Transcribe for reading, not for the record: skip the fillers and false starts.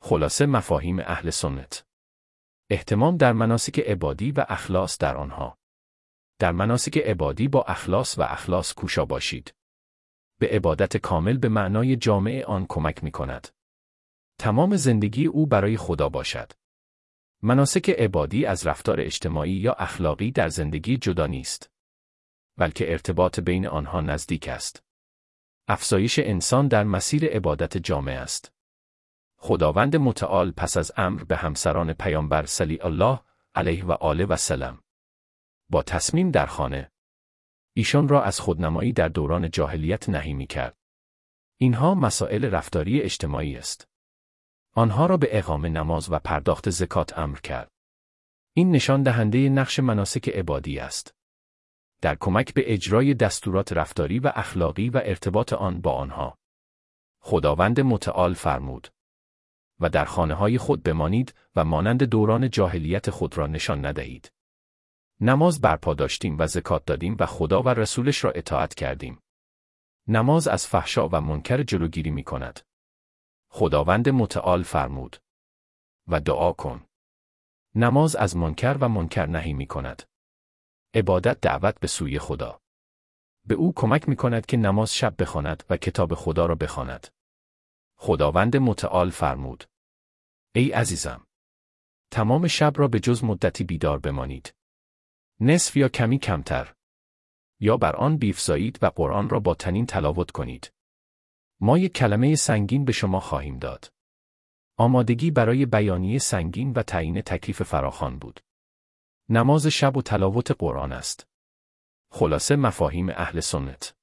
خلاصه مفاهیم اهل سنت: اهتمام در مناسک عبادی و اخلاص در آنها. در مناسک عبادی با اخلاص و اخلاص کوشا باشید. به عبادت کامل به معنای جامع آن کمک می‌کند. تمام زندگی او برای خدا باشد. مناسک عبادی از رفتار اجتماعی یا اخلاقی در زندگی جدا نیست، بلکه ارتباط بین آنها نزدیک است. افزایش انسان در مسیر عبادت جامع است. خداوند متعال پس از امر به همسران پیامبر صلی الله علیه و آله و سلم با تصمیم در خانه، ایشان را از خودنمایی در دوران جاهلیت نهی می‌کرد. اینها مسائل رفتاری اجتماعی است. آنها را به اقامه نماز و پرداخت زکات امر کرد. این نشان دهنده نقش مناسک عبادی است. در کمک به اجرای دستورات رفتاری و اخلاقی و ارتباط آن با آنها. خداوند متعال فرمود: و در خانه‌های خود بمانید و مانند دوران جاهلیت خود را نشان ندهید. نماز برپا داشتیم و زکات دادیم و خدا و رسولش را اطاعت کردیم. نماز از فحشا و منکر جلوگیری می‌کند. خداوند متعال فرمود: و دعا کن. نماز از منکر و منکر نهی می‌کند. عبادت دعوت به سوی خدا. به او کمک می‌کند که نماز شب بخواند و کتاب خدا را بخواند. خداوند متعال فرمود: ای عزیزم، تمام شب را به جز مدتی بیدار بمانید. نصف یا کمی کمتر. یا بر آن بیفزایید و قرآن را با طنین تلاوت کنید. ما یک کلمه سنگین به شما خواهیم داد. آمادگی برای بیانیه سنگین و تعیین تکلیف فراخوان بود. نماز شب و تلاوت قرآن است. خلاصه مفاهیم اهل سنت: